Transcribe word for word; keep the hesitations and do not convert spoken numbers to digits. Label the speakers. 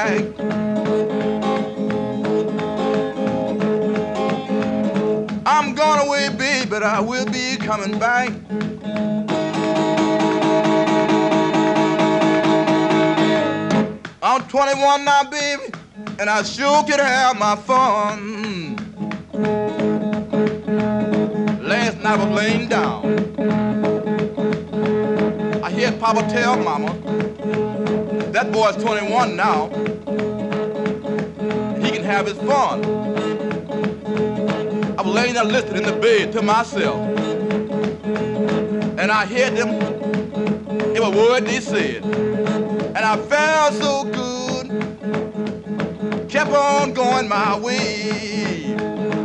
Speaker 1: back. I'm gone away, baby, but I will be coming back. I'm twenty-one now, baby, and I sure could have my fun. Last night I was laying down. I hear Papa tell Mama, that boy's twenty-one now, and he can have his fun. I was laying there listening in the bed to myself, and I heard them, every word they said, and I felt so good, kept on going my way.